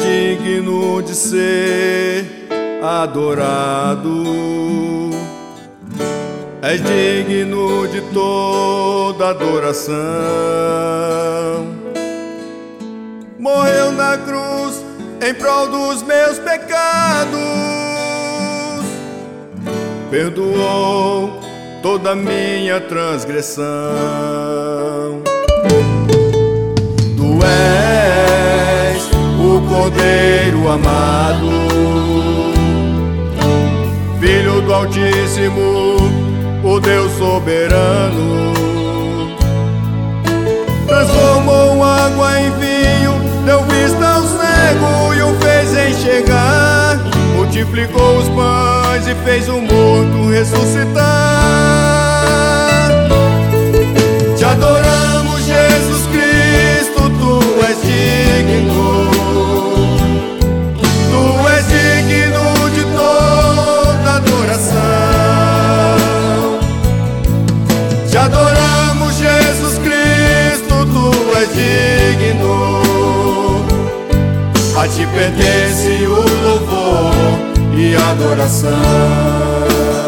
digno de ser adorado, és digno de toda adoração. Morreu na cruz em prol dos meus pecados, perdoou toda minha transgressão. Tu és o Cordeiro amado, Filho do Altíssimo, o Deus soberano. Transformou água em vinho, deu vista ao cego e o fez enxergar. Multiplicou os pães e fez o morto ressuscitar. Te adoramos, Jesus Cristo, tu és digno. Tu és digno de toda adoração. Te adoramos, Jesus Cristo, tu és digno. A ti pertence o louvor e a adoração.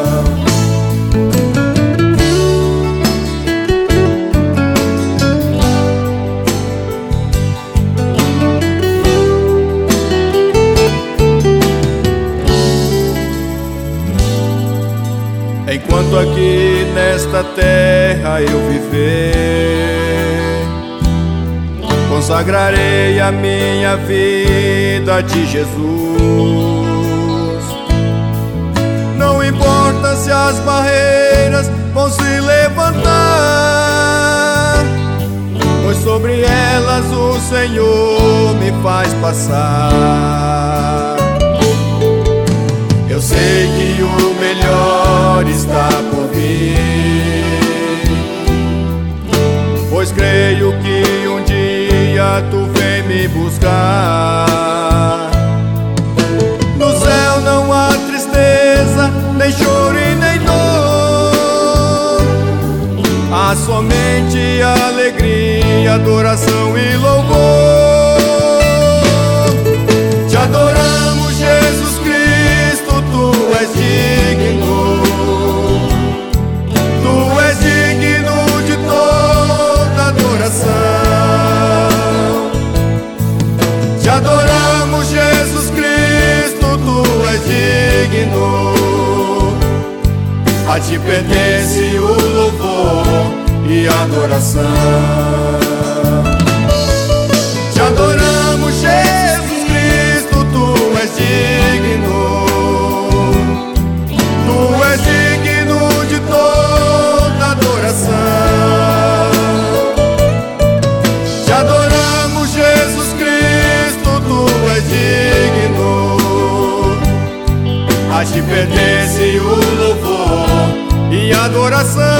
Enquanto aqui nesta terra eu viver, consagrarei a minha vida a ti, Jesus. Não importa se as barreiras vão se levantar, pois sobre elas o Senhor me faz passar. Eu sei que o melhor está por vir, pois creio que um dia tu vem me buscar. No céu não há tristeza, nem choro e nem dor, há somente alegria, adoração e louvor. Te adoramos, Jesus Cristo, tu és digno. Tu és digno de toda adoração. Te adoramos, Jesus Cristo, tu és digno. A ti pertence o louvor e a adoração. Te adoramos, Jesus Cristo, tu és digno. Tu és digno de toda adoração. Te adoramos, Jesus Cristo, tu és digno. A ti pertence o louvor e a adoração.